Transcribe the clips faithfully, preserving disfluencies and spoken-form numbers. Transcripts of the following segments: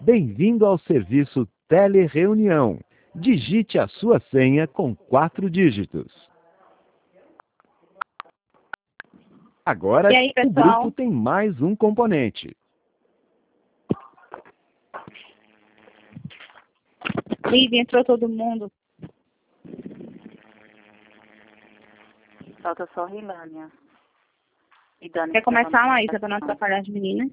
Bem-vindo ao serviço Telereunião. Digite a sua senha com quatro dígitos. Agora, E aí, o pessoal? grupo tem mais um componente. Lívia, entrou todo mundo. Falta só Rilânia. E Dani. Quer começar, Maísa, para não atrapalhar as meninas?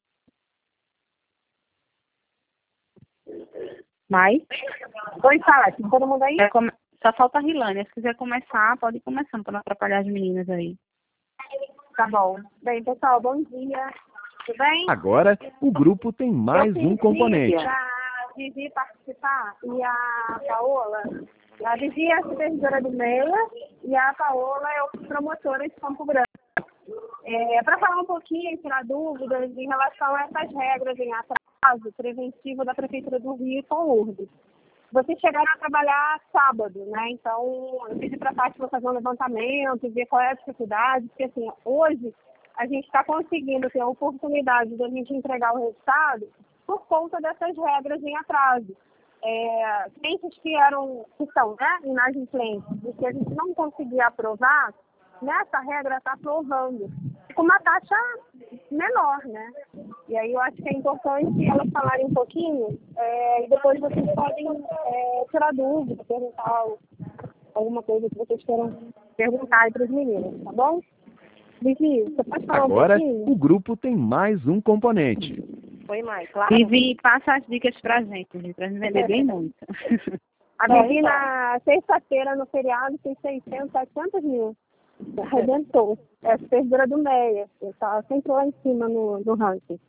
Mai? Oi, Fátima, todo mundo aí? Quer come... Só falta a Rilânia. Se quiser começar, pode ir começando, para não atrapalhar as meninas aí. Tá bom. Bem, pessoal, bom dia. Tudo bem? Agora, o grupo tem mais um componente. A Vivi participar e a Paola. A Vivi é a supervisora do Meia e a Paola é a promotora de Campo Grande. É, para falar um pouquinho, tirar dúvidas em relação a essas regras em atraso preventivo da Prefeitura do Rio com o U R B. Vocês chegaram a trabalhar sábado, né? Então, eu pedi para a Fátima fazer um levantamento, ver qual é a dificuldade, porque assim, hoje a gente está conseguindo ter a oportunidade de a gente entregar o resultado por conta dessas regras em atraso. É, clientes que eram, que são, né, inadimplentes, e que a gente não conseguia aprovar, nessa regra está aprovando, com uma taxa menor, né? E aí eu acho que é importante elas falarem um pouquinho, é, e depois vocês podem é, tirar dúvida, perguntar alguma coisa que vocês queiram perguntar aí para os meninos, tá bom? Vivi, você pode falar Agora, um pouquinho? o grupo tem mais um componente. Oi, Mai, claro. Vivi, passa as dicas pra gente, Vivi, pra gente vender bem muito. A Vivi na sexta-feira, no feriado, fez seiscentos, setecentos mil. Arrebentou. É a supervisora do Meia. Eu tava sempre lá em cima no, no ranking.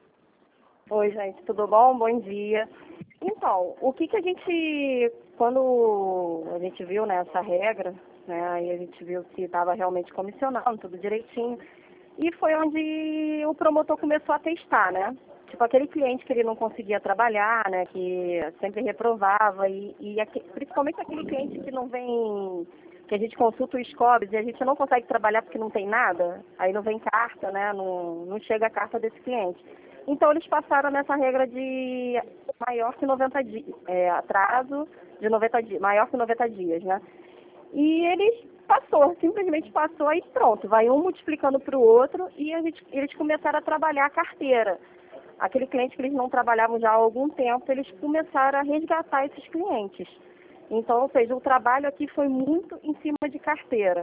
Oi, gente, tudo bom? Bom dia. Então, o que que a gente, quando a gente viu, né, essa regra, né, aí a gente viu se estava realmente comissionando, tudo direitinho, e foi onde o promotor começou a testar, né? Tipo, aquele cliente que ele não conseguia trabalhar, né, que sempre reprovava, e, e aqui, principalmente aquele cliente que não vem, que a gente consulta o SCOBS e a gente não consegue trabalhar porque não tem nada, aí não vem carta, né, não, não chega a carta desse cliente. Então, eles passaram nessa regra de maior que noventa dias, é, atraso de noventa dias, maior que noventa dias, né? E eles passou, simplesmente passou, aí pronto, vai um multiplicando para o outro e a gente, eles começaram a trabalhar a carteira. Aquele cliente que eles não trabalhavam já há algum tempo, eles começaram a resgatar esses clientes. Então, ou seja, o trabalho aqui foi muito em cima de carteira.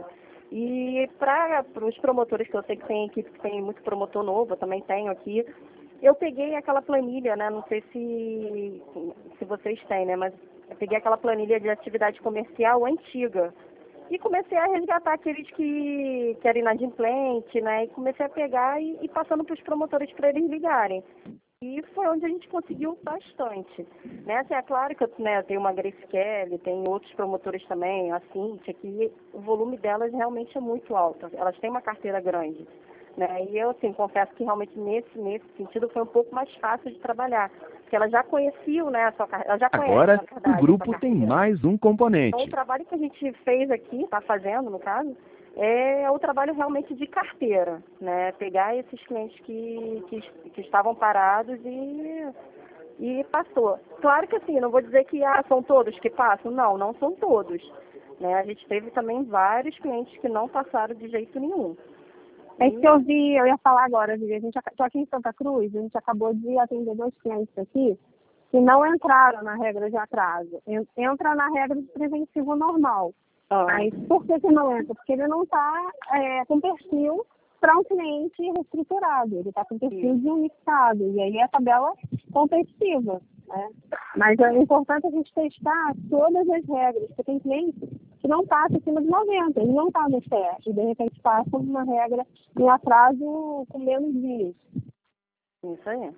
E para os promotores, que eu sei que tem equipe que tem muito promotor novo, eu também tenho aqui, eu peguei aquela planilha, né? Não sei se, se vocês têm, né? Mas eu peguei aquela planilha de atividade comercial antiga. E comecei a resgatar aqueles que, que eram inadimplente, né? E comecei a pegar e, e passando para os promotores para eles ligarem. E foi onde a gente conseguiu bastante. Né? Assim, é claro que eu, né, eu tenho uma Grace Kelly, tem outros promotores também, a Cintia, que o volume delas realmente é muito alto. Elas têm uma carteira grande. Né? E eu, assim, confesso que realmente nesse, nesse sentido foi um pouco mais fácil de trabalhar. Porque elas já conheciam, né, a sua carreira. Elas já Agora, conhecem, na verdade, o grupo tem mais um Então, o componente. trabalho que a gente fez aqui, está fazendo, no caso, é o trabalho realmente de carteira, né? Pegar esses clientes que, que, que estavam parados e, e passou. Claro que assim, não vou dizer que ah, são todos que passam, não, não são todos. Né? A gente teve também vários clientes que não passaram de jeito nenhum. É isso que eu vi, eu ia falar agora, Vivi. A gente estou aqui em Santa Cruz, a gente acabou de atender dois clientes aqui que não entraram na regra de atraso. Entra na regra de preventivo normal. Ah. Mas por que, que não entra? Porque ele não está é, com perfil para um cliente reestruturado, ele está com perfil Sim. de unificado, e aí é a tabela competitiva. Né? Mas é importante a gente testar todas as regras, porque tem cliente que não passa acima de noventa, ele não está no teste, e de repente passa uma regra em atraso com menos dias. Isso aí.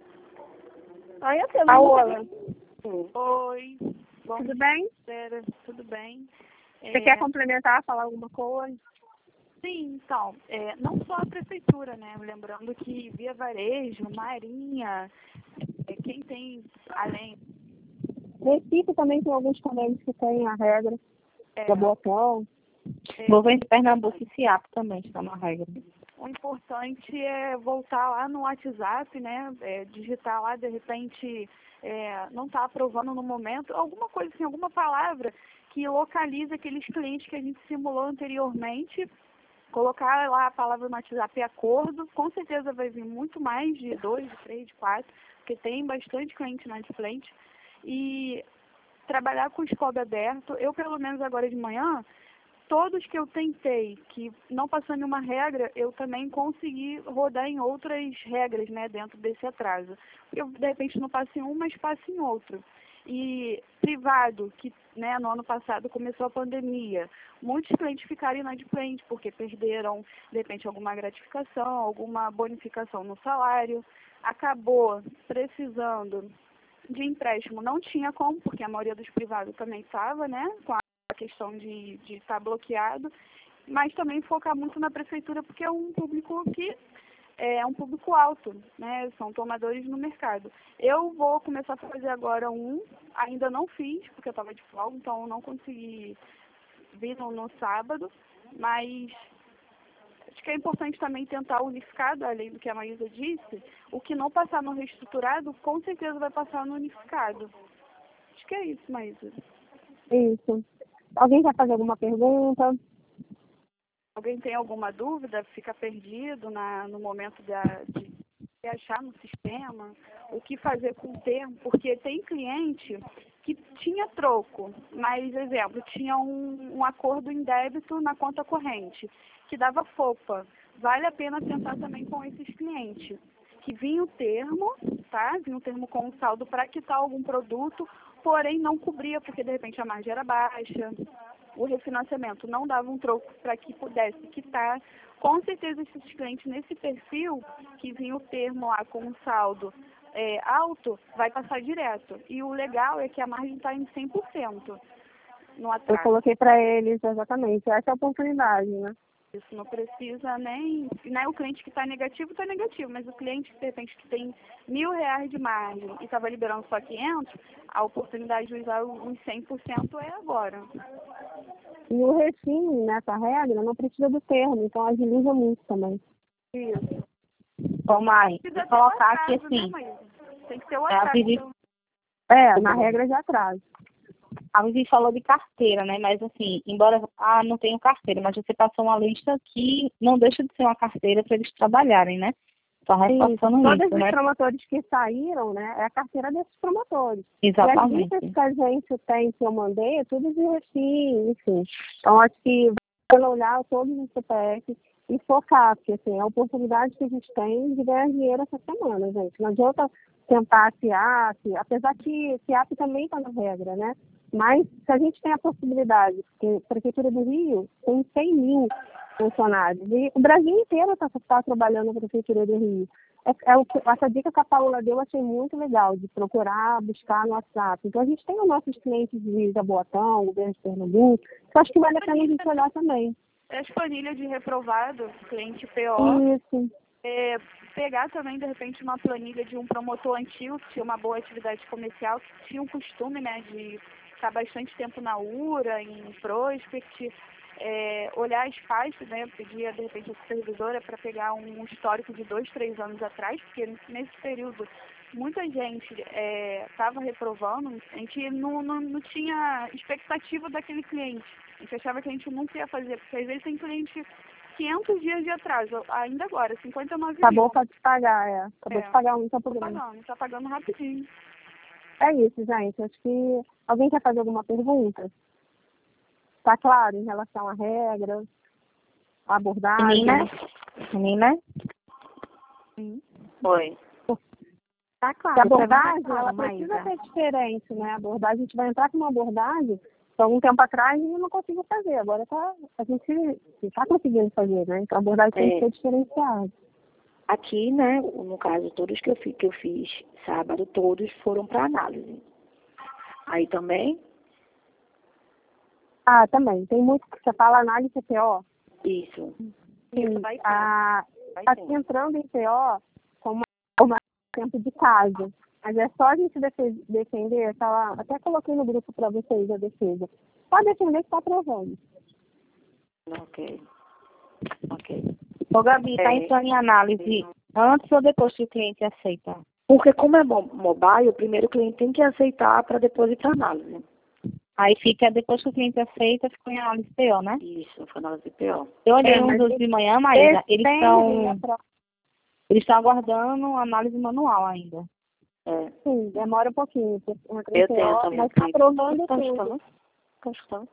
Aí assim, Paola, Oi, bom tudo bem? dia, tudo bem? Você É, quer complementar, falar alguma coisa? Sim, então, é, não só a prefeitura, né? Lembrando que Via Varejo, Marinha, é, quem tem além. Recife também tem alguns convênios que têm a regra É, da Boatão. é, Vou ver em Pernambuco e Ciapo também está na regra. o importante é voltar lá no WhatsApp, né? É, digitar lá, de repente, é, não está aprovando no momento, alguma coisa assim, alguma palavra que localize aqueles clientes que a gente simulou anteriormente, colocar lá a palavra no WhatsApp acordo, com certeza vai vir muito mais de dois, de três, de quatro, porque tem bastante cliente na de frente, e trabalhar com o scope aberto. Eu, pelo menos agora de manhã, todos que eu tentei, que não passou nenhuma regra, eu também consegui rodar em outras regras, né, dentro desse atraso. Eu, de repente, não passo em um, mas passo em outro. E privado, que, né, no ano passado começou a pandemia, muitos clientes ficaram inadimplentes porque perderam, de repente, alguma gratificação, alguma bonificação no salário, acabou precisando de empréstimo, não tinha como, porque a maioria dos privados também estava, né, com a a questão de de estar bloqueado, mas também focar muito na prefeitura, porque é um público que é um público alto, né? São tomadores no mercado. Eu vou começar a fazer agora um, ainda não fiz, porque eu estava de folga, então eu não consegui vir no, no sábado, mas acho que é importante também tentar unificado, além do que a Maísa disse, o que não passar no reestruturado, com certeza vai passar no unificado. Acho que é isso, Maísa. Isso. Alguém quer fazer alguma pergunta? Alguém tem alguma dúvida? Fica perdido na, no momento de, de, de achar no sistema? O que fazer com o termo? Porque tem cliente que tinha troco, mas, exemplo, tinha um, um acordo em débito na conta corrente, que dava FOPA. Vale a pena tentar também com esses clientes. Que vinha o termo, tá? Vinha o termo com um saldo para quitar algum produto, porém não cobria, porque de repente a margem era baixa, o refinanciamento não dava um troco para que pudesse quitar. Com certeza esses clientes nesse perfil, que vinha o termo lá com um saldo é, alto, vai passar direto. E o legal é que a margem está em cem por cento no atraso. Eu coloquei para eles exatamente, essa é a oportunidade, né? Isso não precisa nem, né, o cliente que está negativo, está negativo, mas o cliente, de repente, que tem mil reais de margem e estava liberando só quinhentos, a oportunidade de usar os cem por cento é agora. E o refim, nessa regra, não precisa do termo, então agiliza muito também. Isso. Ô, Mai, Precisa vou colocar ter o aqui atraso, assim. né, Maísa? Tem que ter o É, a atraso. Vivi, É, na regra de atraso. a Vivi falou de carteira, né? Mas assim, embora ah, não tenha carteira, mas você passou uma lista que não deixa de ser uma carteira para eles trabalharem, né? Só reforçando Todos isso, os né? promotores que saíram, né, é a carteira desses promotores. Exatamente. E as dicas que a gente tem, que eu mandei, é tudo de refim, enfim. Então, acho que vale olhar todos os C P Fs e focar, porque assim, é a oportunidade que a gente tem de ganhar dinheiro essa semana, gente. Não adianta tentar FIAP, apesar que FIAP também está na regra, né? Mas se a gente tem a possibilidade, porque a Prefeitura do Rio tem cem mil funcionários, e o Brasil inteiro está tá trabalhando na Prefeitura do Rio. É, é o, essa dica que a Paola deu, eu achei muito legal, de procurar, buscar no WhatsApp. Então, a gente tem os nossos clientes de Jaboatão, governo de Pernambuco, que eu acho que vale a pena a gente olhar também. As planilhas de reprovado, cliente P O, Isso. é, pegar também, de repente, uma planilha de um promotor antigo que tinha uma boa atividade comercial, que tinha um costume, né, de estar bastante tempo na U R A, em Prospect, é, olhar as faixas, né, pedir, de repente, a supervisora para pegar um histórico de dois, três anos atrás, porque nesse período muita gente estava é, reprovando, a gente não, não, não tinha expectativa daquele cliente, a gente achava que a gente nunca ia fazer, porque às vezes tem cliente quinhentos dias de atraso, ainda agora, cinquenta e nove mil. Acabou para te pagar, é. Acabou É. de pagar um, tá Tá pagando. pagando, tá pagando rapidinho. É isso, gente. Acho que alguém quer fazer alguma pergunta? Tá claro em relação à regra, à abordagem? Menina? Menina? Sim. Oi. Tá claro. Tá A abordagem, claro, ela Maísa. precisa ser diferente, né? A abordagem, a gente vai entrar com uma abordagem que algum tempo atrás eu não conseguiu fazer. Agora tá, a gente está conseguindo fazer, né? Então a abordagem tem que É. ser diferenciada. Aqui, né, no caso, todos que eu, fi, que eu fiz sábado, todos foram para análise. Aí também, Ah, também. Tem muito que você fala análise P O. isso. Isso, vai ter. a, Vai tá ter. entrando em P O com uma, uma tempo de casa. Mas é só a gente defe- defender, tá lá, até coloquei no grupo para vocês a defesa. Só defender que está aprovando. Ok. Ok. Ô, Gabi, está É. entrando em análise antes ou depois que o cliente aceita? Porque como é mo- mobile, primeiro o cliente tem que aceitar para depois ir para análise. Aí fica, depois que o cliente aceita, fica em análise P O, né? Isso, foi análise de P O. Eu olhei É, uns mas dois de manhã, Maíra, eles Tem, estão né, pra- eles estão aguardando análise manual ainda. É. Sim, demora um pouquinho. porque uma Eu tenho P O, também. mas está cliente. aprovando Tá tudo. escutando? Tá escutando?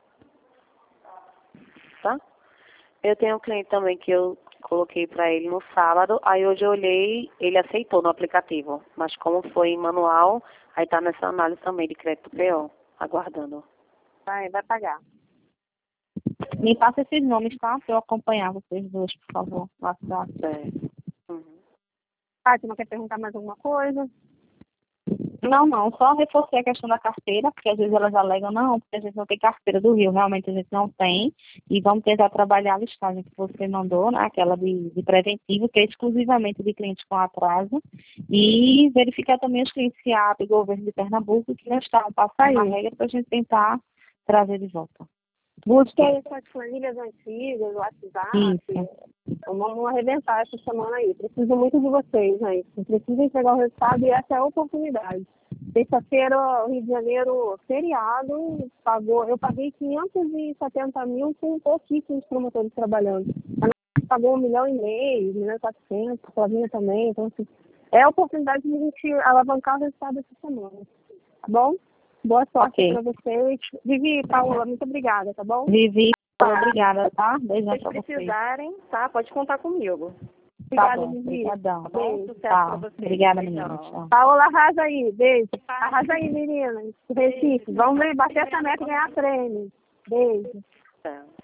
Tá? Eu tenho um cliente também que eu coloquei para ele no sábado, aí hoje eu olhei, ele aceitou no aplicativo, mas como foi em manual, aí tá nessa análise também de crédito P O, aguardando. Vai, vai pagar. Me passa esses nomes, tá? Para eu acompanhar vocês dois, por favor. no WhatsApp. É. Uhum. Fátima, quer perguntar mais alguma coisa? Não, não, só reforcei a questão da carteira, porque às vezes elas alegam, não, porque a gente não tem carteira do Rio, realmente a gente não tem, e vamos tentar trabalhar a listagem que você mandou, né, aquela de, de preventivo, que é exclusivamente de clientes com atraso, e verificar também os clientes que a A P e o governo de Pernambuco que não estavam passando na regra para a gente tentar trazer de volta. Busque aí suas planilhas antigas, o WhatsApp. Isso. Vamos arrebentar essa semana aí. Preciso muito de vocês, gente. Preciso entregar o resultado e essa é a oportunidade. Terça-feira, o Rio de Janeiro, feriado, pagou, eu paguei quinhentos e setenta mil com pouquíssimos promotores trabalhando. A nossa pagou um milhão e meio, um milhão e quatrocentos, a Flavinha também. Então, assim, é a oportunidade de a gente alavancar o resultado essa semana. Tá bom? Boa sorte Ok. para vocês. Vivi, Paola, muito obrigada, tá bom? Vivi, obrigada, tá? Beijão Se pra vocês. precisarem, tá? Pode contar comigo. Tá Obrigada, bom, Vivi. obrigadão. Tá bom? Beijo. Sucesso Tá, pra vocês. obrigada, Beijão. menina. Tchau. Paola, arrasa aí. Beijo. Arrasa aí, meninas. Recife. Vamos bater essa meta e ganhar prêmio. Beijo. Tá.